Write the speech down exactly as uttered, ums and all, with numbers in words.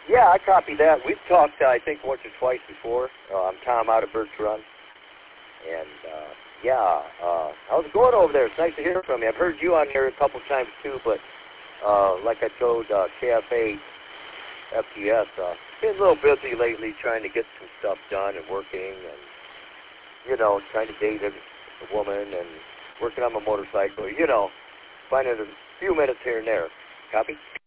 Yeah, I copied that. We've talked, uh, I think, once or twice before. Uh, I'm Tom out of Birch Run. And, uh, yeah, uh, how's it going over there? It's nice to hear from you. I've heard you on here a couple times, too, but uh, like I told uh, K F A F T S, uh, been a little busy lately trying to get some stuff done and working and, you know, trying to date a, a woman and working on my motorcycle, you know, finding a few minutes here and there. Copy?